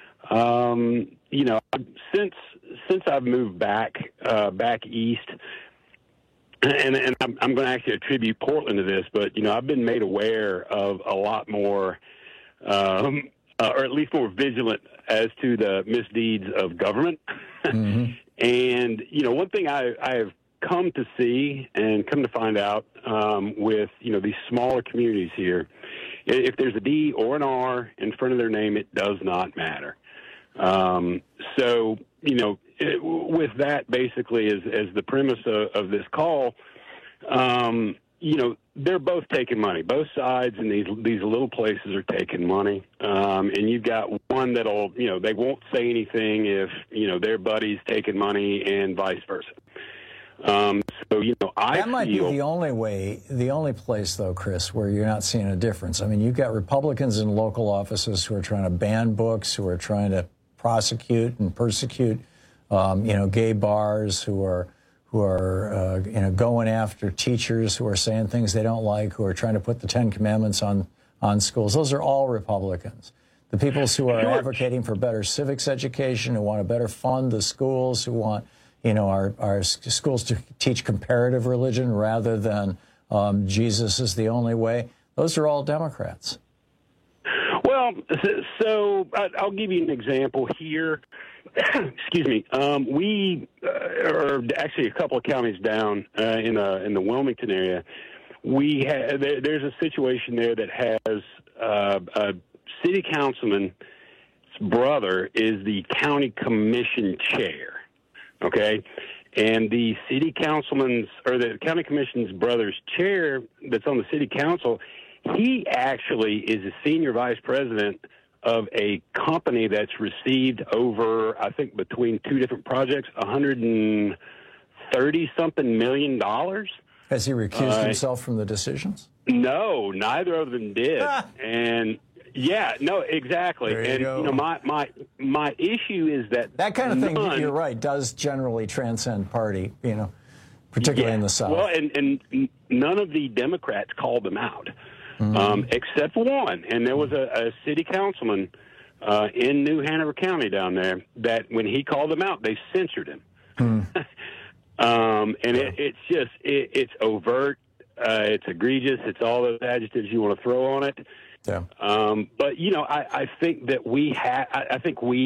since I've moved back east, and I'm going to actually attribute Portland to this, but I've been made aware of a lot more, or at least more vigilant as to the misdeeds of government. Mm-hmm. And, one thing I have come to see and come to find out with, these smaller communities here, if there's a D or an R in front of their name, it does not matter. With that basically as the premise of this call, they're both taking money. Both sides in these little places are taking money. And you've got one that'll, they won't say anything if, their buddy's taking money and vice versa. That might be the only place, though, Chris, where you're not seeing a difference. I mean, you've got Republicans in local offices who are trying to ban books, who are trying to prosecute and persecute, gay bars, who are going after teachers who are saying things they don't like, who are trying to put the Ten Commandments on schools. Those are all Republicans. The people who are advocating for better civics education, who want to better fund the schools, who want, our schools to teach comparative religion rather than Jesus is the only way. Those are all Democrats. Well, so I'll give you an example here. Excuse me. We are actually a couple of counties down in the Wilmington area. There's a situation there that has a city councilman's brother is the county commission chair. Okay, and the city councilman's or the county commission's brother's chair that's on the city council, he actually is a senior vice president of a company that's received over, I think, between two different projects, $130-something million. Has he recused himself from the decisions? No, neither of them did. And yeah, no, exactly. And my issue is that kind of thing, you're right, does generally transcend party, particularly in the South. Well, and none of the Democrats called them out. Except one, and there was a city councilman in New Hanover County down there that when he called them out, they censored him. It's overt, it's egregious, it's all those adjectives you want to throw on it. Yeah. But I think that we as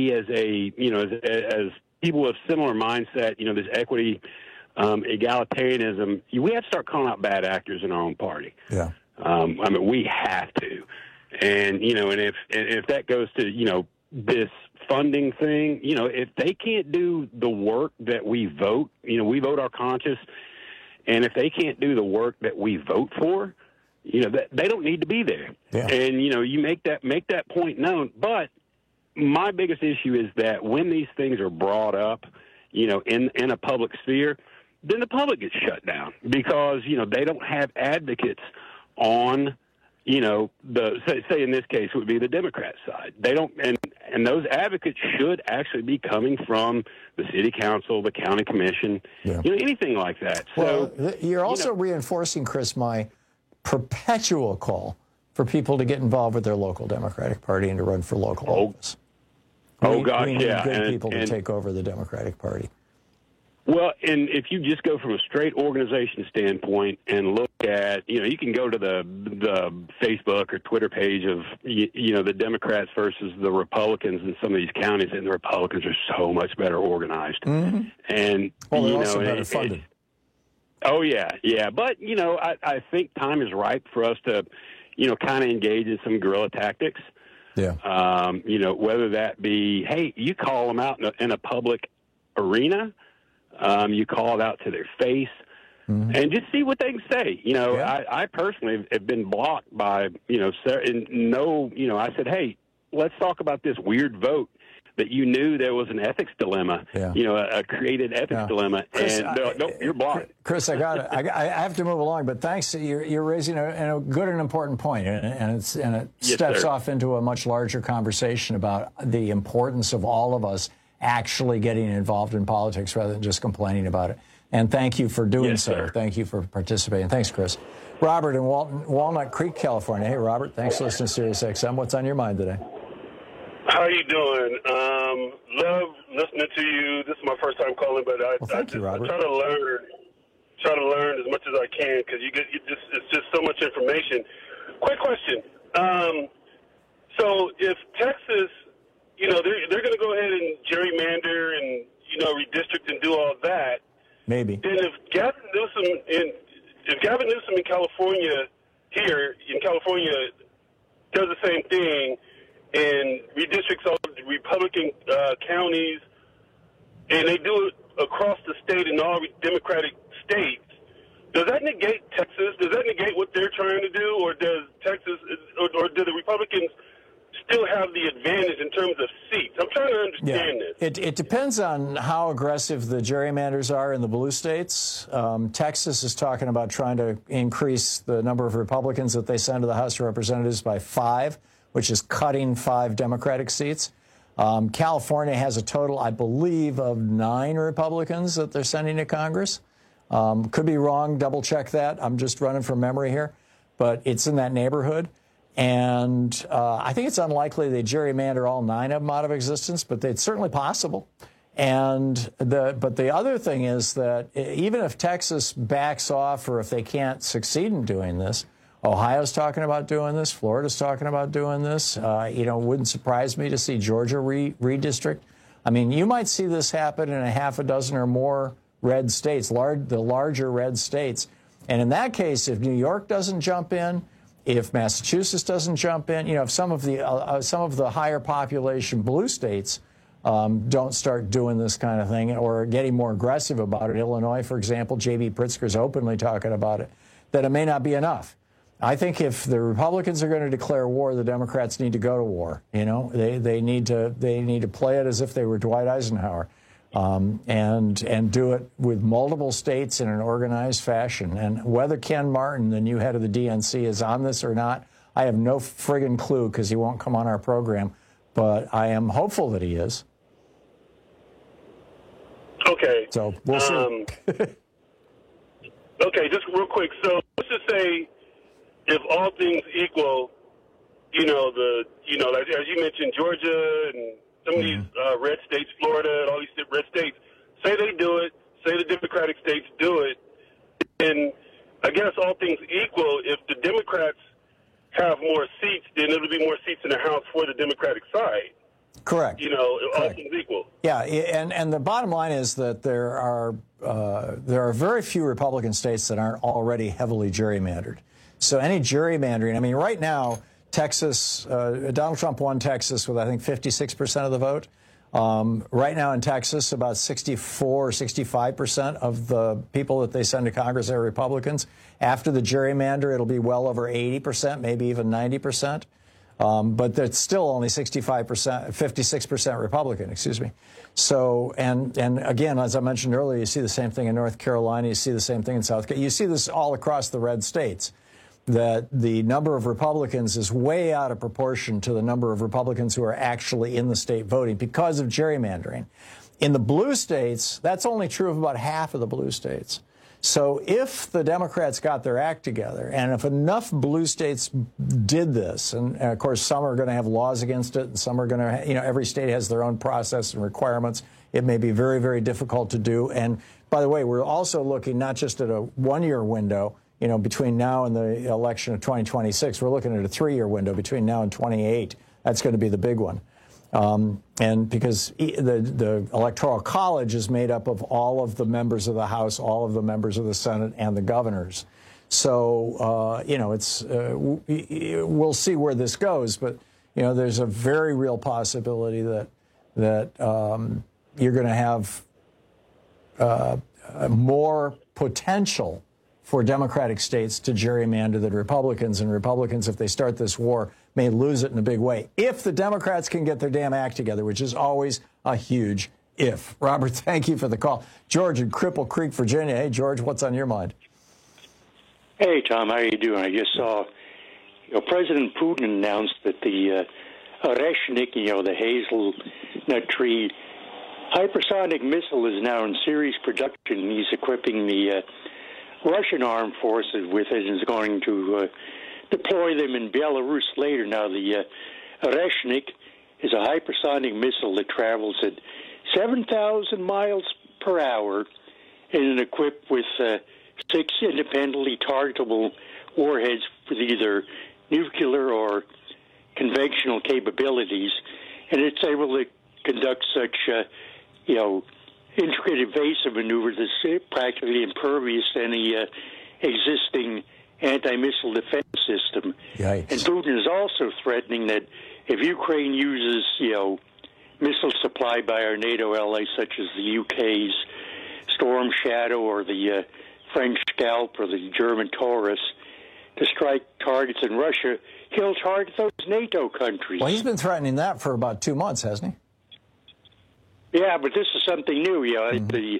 people with similar mindset, this equity, egalitarianism, we have to start calling out bad actors in our own party. Yeah. We have to, and if that goes to this funding thing, if they can't do the work that we vote, we vote our conscience, and if they can't do the work that we vote for, they don't need to be there. Yeah. And you make that point known. But my biggest issue is that when these things are brought up, in a public sphere, then the public gets shut down because they don't have advocates on, you know, say in this case it would be the Democrat side. They don't, and those advocates should actually be coming from the city council, the county commission, you know, anything like that. Well, so you're also reinforcing, Chris, my perpetual call for people to get involved with their local Democratic Party and to run for local office. We need good people to take over the Democratic Party. Well, and if you just go from a straight organization standpoint and look at, you know, you can go to the Facebook or Twitter page of, you know, the Democrats versus the Republicans in some of these counties, and the Republicans are so much better organized. Mm-hmm. And, well, they're you know, also better funded. Oh, yeah. But, you know, I think time is ripe for us to, you know, kind of engage in some guerrilla tactics. Yeah. You know, whether that be, hey, you call them out in a public arena. You call it out to their face, and just see what they can say. You know, I personally have been blocked by, you know, I said, hey, let's talk about this weird vote that you knew there was an ethics dilemma, you know, a created ethics dilemma, Chris, and they're like, nope, you're blocked. Chris, I have to move along, but thanks. You're raising a good and important point, and it steps off into a much larger conversation about the importance of all of us actually getting involved in politics rather than just complaining about it. And thank you for doing so. Sir. Thank you for participating. Thanks, Chris. Robert in Walnut Creek, California. Hey, Robert, thanks for listening to Sirius XM. What's on your mind today? How you doing? Love listening to you. This is my first time calling, but I try to learn as much as I can because it's just so much information. Quick question. So if Texas, you know, they're going to go ahead and gerrymander and, you know, redistrict and do all that. Maybe. Then if Gavin Newsom in California does the same thing and redistricts all the Republican counties, and they do it across the state in all Democratic states, does that negate Texas? Does that negate what they're trying to do, or does Texas, or do the Republicans still have the advantage in terms of seats? I'm trying to understand this. It depends on how aggressive the gerrymanders are in the blue states. Texas is talking about trying to increase the number of Republicans that they send to the House of Representatives by 5, which is cutting 5 Democratic seats. California has a total, I believe, of 9 Republicans that they're sending to Congress. Could be wrong. Double check that. I'm just running from memory here. But it's in that neighborhood. And I think it's unlikely they gerrymander all 9 of them out of existence, but it's certainly possible. But the other thing is that even if Texas backs off or if they can't succeed in doing this, Ohio's talking about doing this, Florida's talking about doing this. You know, it wouldn't surprise me to see Georgia redistrict. I mean, you might see this happen in a half a dozen or more red states, the larger red states. And in that case, if New York doesn't jump in, if Massachusetts doesn't jump in, you know, if some of the higher population blue states don't start doing this kind of thing or getting more aggressive about it, Illinois, for example, J.B. Pritzker's openly talking about it, that it may not be enough. I think if the Republicans are going to declare war, the Democrats need to go to war. You know, they need to play it as if they were Dwight Eisenhower. And do it with multiple states in an organized fashion. And whether Ken Martin, the new head of the DNC, is on this or not, I have no friggin' clue because he won't come on our program. But I am hopeful that he is. Okay. So we'll see. Okay, just real quick. So let's just say, if all things equal, you know, like, as you mentioned, Georgia and some of these red states, Florida, and all these red states, say they do it, say the Democratic states do it, and I guess all things equal, if the Democrats have more seats, then it'll be more seats in the House for the Democratic side. Correct. You know, all things equal. Yeah, and the bottom line is that there are very few Republican states that aren't already heavily gerrymandered. So any gerrymandering, I mean, right now, Texas, Donald Trump won Texas with, I think, 56% of the vote. Right now in Texas, about 64 or 65% of the people that they send to Congress are Republicans. After the gerrymander, it'll be well over 80%, maybe even 90%. But that's still only 56% Republican, excuse me. So, and again, as I mentioned earlier, you see the same thing in North Carolina. You see the same thing in South Carolina. You see this all across the red states. that the number of Republicans is way out of proportion to the number of Republicans who are actually in the state voting because of gerrymandering. In the blue states, that's only true of about half of the blue states. So if the Democrats got their act together, and if enough blue states did this, and of course some are going to have laws against it, and some are going to, every state has their own process and requirements. It may be very, very difficult to do. And by the way, we're also looking not just at a one-year window, between now and the election of 2026, we're looking at a 3-year window between now and 28. That's going to be the big one. And because the Electoral College is made up of all of the members of the House, all of the members of the Senate, and the governors. So, we'll see where this goes. But, there's a very real possibility that you're going to have more potential for Democratic states to gerrymander than Republicans. And Republicans, if they start this war, may lose it in a big way. If the Democrats can get their damn act together, which is always a huge if. Robert, thank you for the call. George in Cripple Creek, Virginia. Hey, George, what's on your mind? Hey, Tom, how you doing? I just saw President Putin announced that the Oreshnik, the hazelnut tree hypersonic missile is now in series production. He's equipping the Russian armed forces with it and is going to deploy them in Belarus later. Now, the Oreshnik is a hypersonic missile that travels at 7,000 miles per hour and is equipped with 6 independently targetable warheads with either nuclear or conventional capabilities, and it's able to conduct such, intricate evasive maneuvers that's practically impervious to any existing anti-missile defense system. Yikes. And Putin is also threatening that if Ukraine uses, missiles supplied by our NATO allies, such as the UK's Storm Shadow or the French Scalp or the German Taurus, to strike targets in Russia, he'll target those NATO countries. Well, he's been threatening that for about 2 months, hasn't he? Yeah, but this is something new. The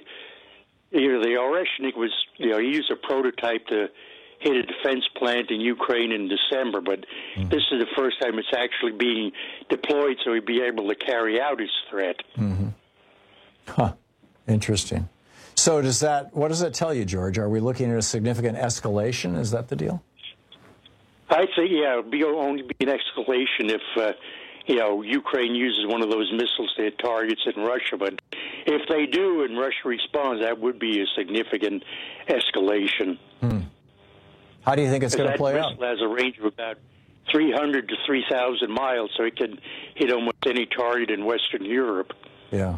Oreshnik was, he used a prototype to hit a defense plant in Ukraine in December, but this is the first time it's actually being deployed, so he'd be able to carry out his threat. Mm-hmm. Huh. Interesting. So what does that tell you, George? Are we looking at a significant escalation? Is that the deal? I think, it'll only be an escalation if, Ukraine uses one of those missiles to hit targets in Russia. But if they do and Russia responds, that would be a significant escalation. How do you think it's going to play out? That missile has a range of about 300 to 3,000 miles, so it can hit almost any target in Western Europe. Yeah.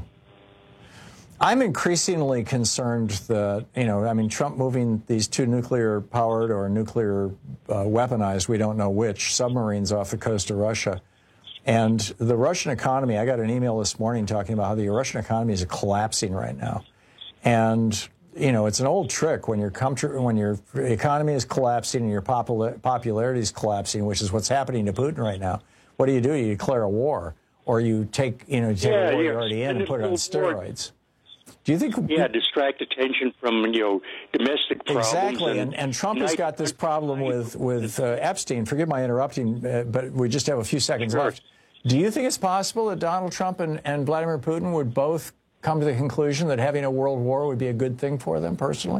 I'm increasingly concerned that, Trump moving these 2 nuclear-powered or nuclear weaponized, we don't know which, submarines off the coast of Russia. And the Russian economy, I got an email this morning talking about how the Russian economy is collapsing right now. And, it's an old trick when your economy is collapsing and your popularity is collapsing, which is what's happening to Putin right now. What do? You declare a war, or you take a war you're already in and put it on steroids. Do you think? Yeah, distract attention from domestic problems. Exactly, and Trump has got this problem with Epstein. Forgive my interrupting, but we just have a few seconds left. Do you think it's possible that Donald Trump and Vladimir Putin would both come to the conclusion that having a world war would be a good thing for them personally?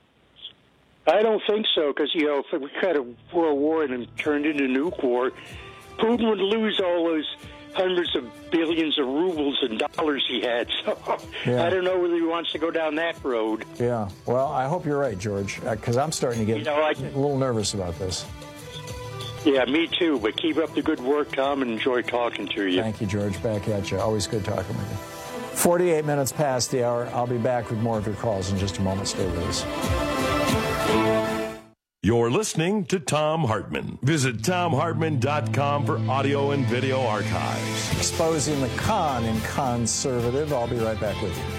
I don't think so, because if we had a world war and it turned into a nuke war, Putin would lose all those hundreds of billions of rubles and dollars he had. So I don't know whether he wants to go down that road. Yeah. Well, I hope you're right, George, because I'm starting to get a little nervous about this. Yeah, me too. But keep up the good work, Tom, and enjoy talking to you. Thank you, George. Back at you. Always good talking with you. 48 minutes past the hour. I'll be back with more of your calls in just a moment. Stay with us. You're listening to Thom Hartmann. Visit ThomHartmann.com for audio and video archives. Exposing the con in conservative. I'll be right back with you.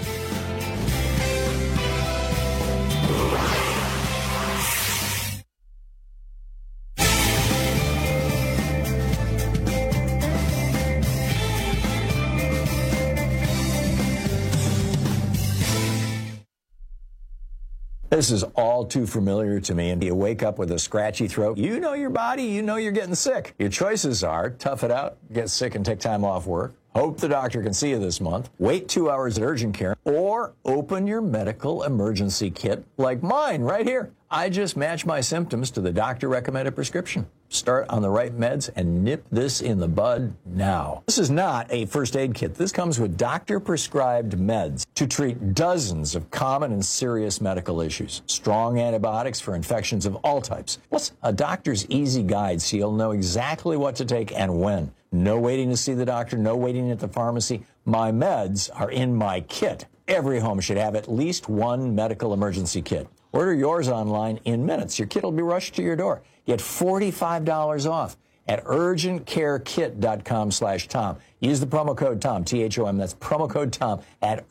This is all too familiar to me, and you wake up with a scratchy throat. You know your body, you know you're getting sick. Your choices are tough it out, get sick and take time off work, hope the doctor can see you this month, wait 2 hours at urgent care, or open your medical emergency kit like mine right here. I just match my symptoms to the doctor-recommended prescription. Start on the right meds and nip this in the bud now. This is not a first aid kit. This comes with doctor-prescribed meds to treat dozens of common and serious medical issues. Strong antibiotics for infections of all types. Plus, a doctor's easy guide so you'll know exactly what to take and when. No waiting to see the doctor, no waiting at the pharmacy. My meds are in my kit. Every home should have at least one medical emergency kit. Order yours online in minutes. Your kit will be rushed to your door. Get $45 off at urgentcarekit.com/Tom. Use the promo code Tom, T-H-O-M. That's promo code Tom at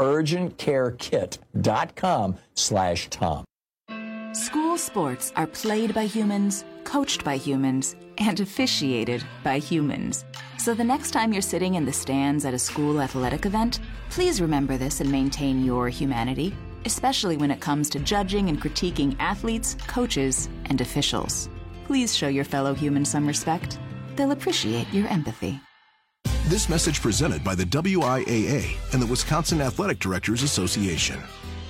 urgentcarekit.com/Tom. School sports are played by humans, coached by humans, and officiated by humans. So the next time you're sitting in the stands at a school athletic event, please remember this and maintain your humanity, especially when it comes to judging and critiquing athletes, coaches, and officials. Please show your fellow humans some respect. They'll appreciate your empathy. This message presented by the WIAA and the Wisconsin Athletic Directors Association.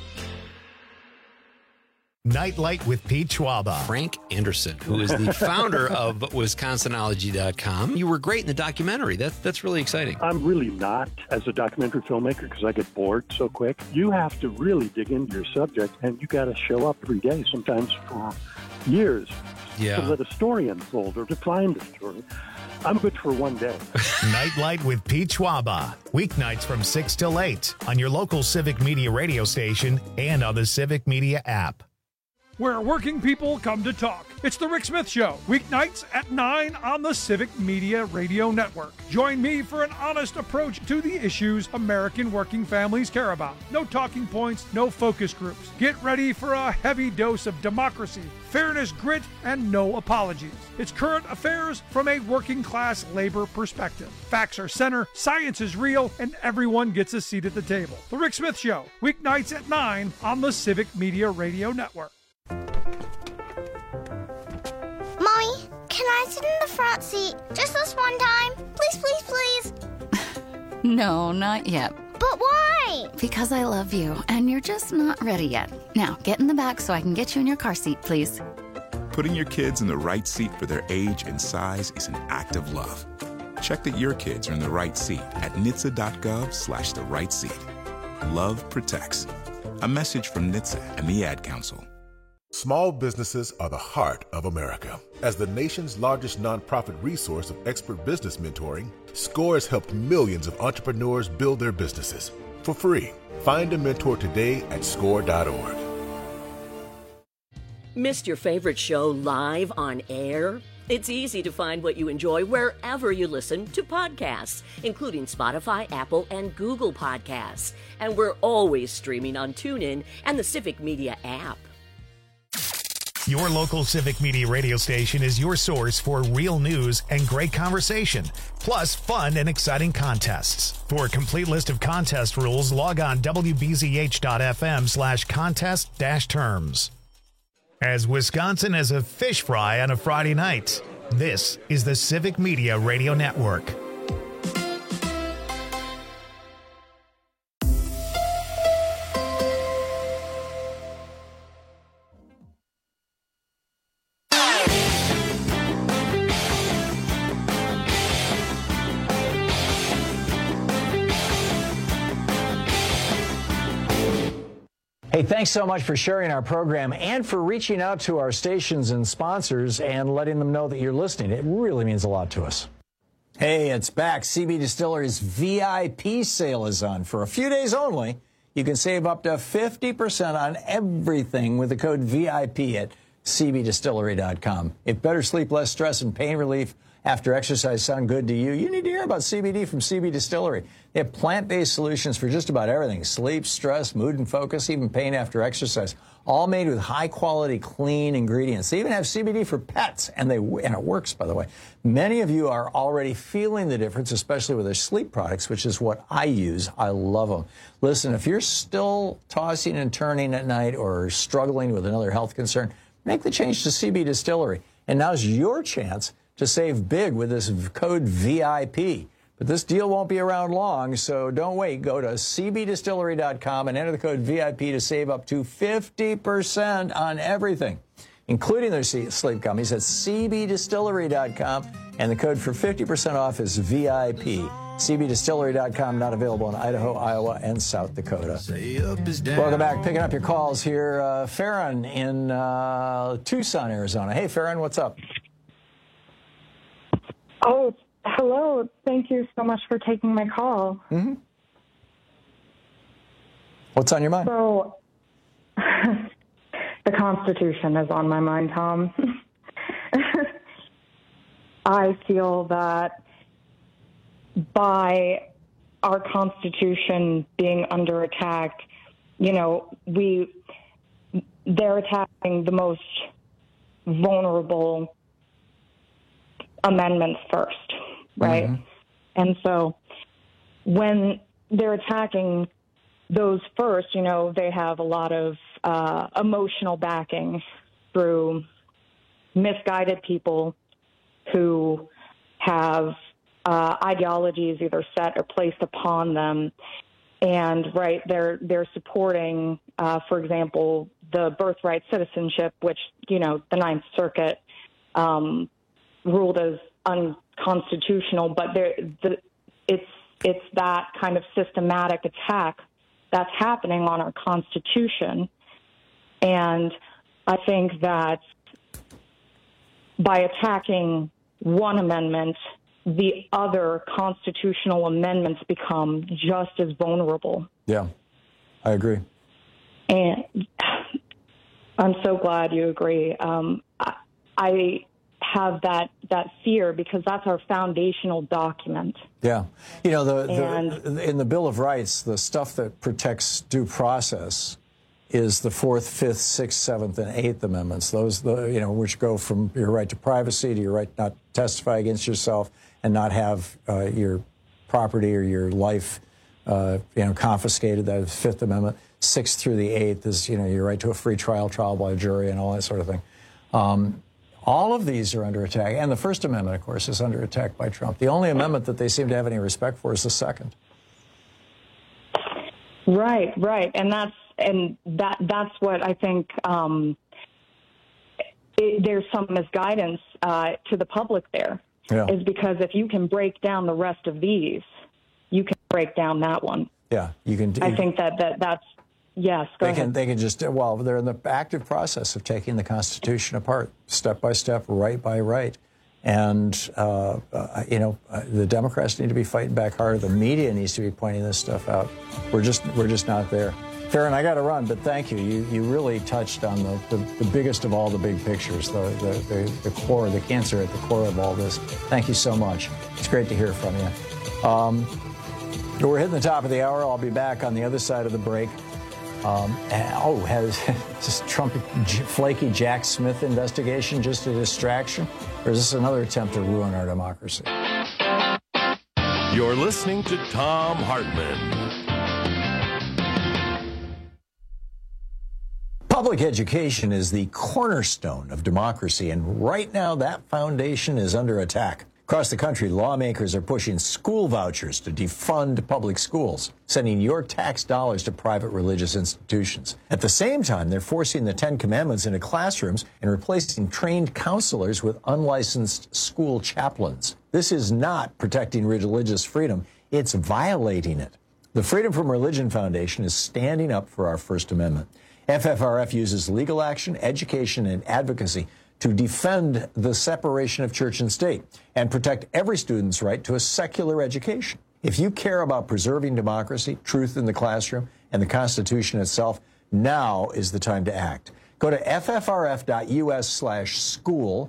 Nightlight with Pete Schwaba. Frank Anderson, who is the founder of Wisconsinology.com. You were great in the documentary. That's really exciting. I'm really not as a documentary filmmaker because I get bored so quick. You have to really dig into your subject, and you got to show up every day, sometimes for years, to let a story unfold or to find a story. I'm good for one day. Nightlight with Pete Schwaba. Weeknights from 6 till 8 on your local Civic Media radio station and on the Civic Media app. Where working people come to talk. It's The Rick Smith Show, weeknights at 9 on the Civic Media Radio Network. Join me for an honest approach to the issues American working families care about. No talking points, no focus groups. Get ready for a heavy dose of democracy, fairness, grit, and no apologies. It's current affairs from a working class labor perspective. Facts are center, science is real, and everyone gets a seat at the table. The Rick Smith Show, weeknights at 9 on the Civic Media Radio Network. Mommy, can I sit in the front seat just this one time? Please, please, please. No, not yet. But why? Because I love you, and you're just not ready yet. Now, get in the back so I can get you in your car seat, please. Putting your kids in the right seat for their age and size is an act of love. Check that your kids are in the right seat at NHTSA.gov/the right seat. Love protects. A message from NHTSA and the Ad Council. Small businesses are the heart of America. As the nation's largest nonprofit resource of expert business mentoring, SCORE has helped millions of entrepreneurs build their businesses for free. Find a mentor today at SCORE.org. Missed your favorite show live on air? It's easy to find what you enjoy wherever you listen to podcasts, including Spotify, Apple, and Google Podcasts. And we're always streaming on TuneIn and the Civic Media app. Your local Civic Media radio station is your source for real news and great conversation, plus fun and exciting contests. For a complete list of contest rules, log on wbzh.fm/contest-terms. As Wisconsin has a fish fry on a Friday night, this is the Civic Media Radio Network. Hey, thanks so much for sharing our program and for reaching out to our stations and sponsors and letting them know that you're listening. It really means a lot to us. Hey, it's back. CB Distillery's VIP sale is on. For a few days only, you can save up to 50% on everything with the code VIP at cbdistillery.com. If better sleep, less stress, and pain relief after exercise sound good to you? You need to hear about CBD from CB Distillery. They have plant-based solutions for just about everything: sleep, stress, mood and focus, even pain after exercise. All made with high-quality, clean ingredients. They even have CBD for pets, and it works, by the way. Many of you are already feeling the difference, especially with their sleep products, which is what I use. I love them. Listen, if you're still tossing and turning at night or struggling with another health concern, make the change to CB Distillery. And now's your chance to save big with this code VIP. But this deal won't be around long, so don't wait. Go to cbdistillery.com and enter the code VIP to save up to 50% on everything, including their sleep gummies. That's cbdistillery.com, and the code for 50% off is VIP. cbdistillery.com, not available in Idaho, Iowa, and South Dakota. Welcome back. Picking up your calls here. Farron in Tucson, Arizona. Hey, Farron, what's up? Oh, hello. Thank you so much for taking my call. Mm-hmm. What's on your mind? So, the Constitution is on my mind, Tom. I feel that by our Constitution being under attack, they're attacking the most vulnerable amendments first, right? Mm-hmm. And so when they're attacking those first, they have a lot of emotional backing through misguided people who have ideologies either set or placed upon them. And, right, they're supporting, for example, the birthright citizenship, which, the Ninth Circuit ruled as unconstitutional, but it's that kind of systematic attack that's happening on our Constitution. And I think that by attacking one amendment, the other constitutional amendments become just as vulnerable. Yeah, I agree. And I'm so glad you agree. I have that fear because that's our foundational document. Yeah. In the Bill of Rights, the stuff that protects due process is the 4th, 5th, 6th, 7th, and 8th Amendments. Those, which go from your right to privacy to your right not to testify against yourself and not have your property or your life, confiscated. That is 5th Amendment. 6th through the 8th is, your right to a free trial by a jury, and all that sort of thing. All of these are under attack, and the First Amendment, of course, is under attack by Trump. The only amendment that they seem to have any respect for is the Second. Right, and that's what I think. There's some misguidance to the public there, is because if you can break down the rest of these, you can break down that one. Yeah, you can. I think that's. Yes, go ahead. They can just, they're in the active process of taking the Constitution apart, step by step, right by right. And, the Democrats need to be fighting back harder. The media needs to be pointing this stuff out. We're just not there. Farron, I got to run, but thank you. You really touched on the biggest of all the big pictures, the core, the cancer at the core of all this. Thank you so much. It's great to hear from you. We're hitting the top of the hour. I'll be back on the other side of the break. Has this Trump flaky Jack Smith investigation just a distraction? Or is this another attempt to ruin our democracy? You're listening to Thom Hartmann. Public education is the cornerstone of democracy, and right now that foundation is under attack. Across the country, lawmakers are pushing school vouchers to defund public schools, sending your tax dollars to private religious institutions. At the same time, they're forcing the Ten Commandments into classrooms and replacing trained counselors with unlicensed school chaplains. This is not protecting religious freedom. It's violating it. The Freedom from Religion Foundation is standing up for our First Amendment. FFRF uses legal action, education, and advocacy to defend the separation of church and state and protect every student's right to a secular education. If you care about preserving democracy, truth in the classroom, and the Constitution itself, now is the time to act. Go to ffrf.us/school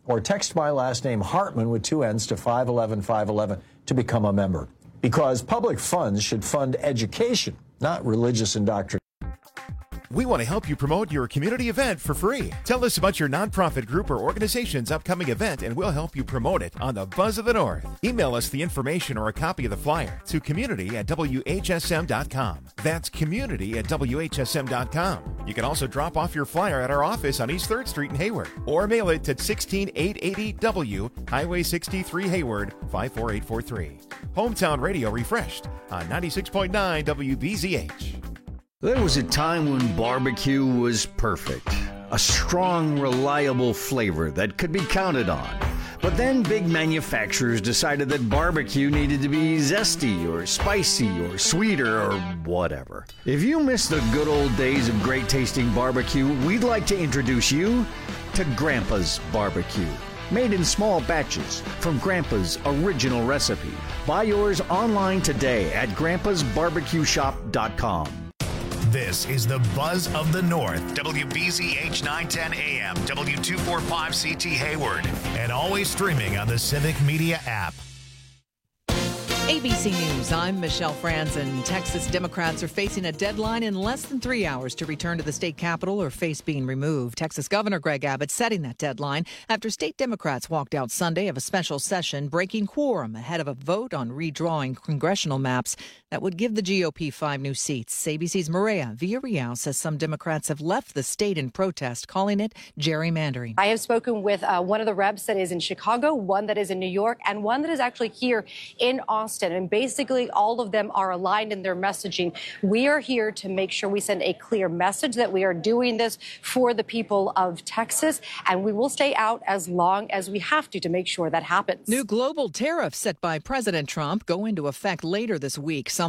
or text my last name Hartman with 2 N's to 511-511 to become a member. Because public funds should fund education, not religious indoctrination. We want to help you promote your community event for free. Tell us about your nonprofit group or organization's upcoming event and we'll help you promote it on the Buzz of the North. Email us the information or a copy of the flyer to community@WHSM.com. That's community@WHSM.com. You can also drop off your flyer at our office on East 3rd Street in Hayward or mail it to 16880 W, Highway 63 Hayward, 54843. Hometown Radio refreshed on 96.9 WBZH. There was a time when barbecue was perfect. A strong, reliable flavor that could be counted on. But then big manufacturers decided that barbecue needed to be zesty or spicy or sweeter or whatever. If you miss the good old days of great tasting barbecue, we'd like to introduce you to Grandpa's Barbecue. Made in small batches from Grandpa's original recipe. Buy yours online today at grandpasbarbecueshop.com. This is the Buzz of the North, WBZH 910 AM, W245CT Hayward, and always streaming on the Civic Media app. ABC News, I'm Michelle Franzen. Texas Democrats are facing a deadline in less than 3 hours to return to the state capitol or face being removed. Texas Governor Greg Abbott setting that deadline after state Democrats walked out Sunday of a special session, breaking quorum ahead of a vote on redrawing congressional maps that would give the GOP 5 new seats. ABC's Maria Villarreal says some Democrats have left the state in protest, calling it gerrymandering. I have spoken with one of the reps that is in Chicago, one that is in New York, and one that is actually here in Austin. And basically, all of them are aligned in their messaging. We are here to make sure we send a clear message that we are doing this for the people of Texas, and we will stay out as long as we have to make sure that happens. New global tariffs set by President Trump go into effect later this week. Some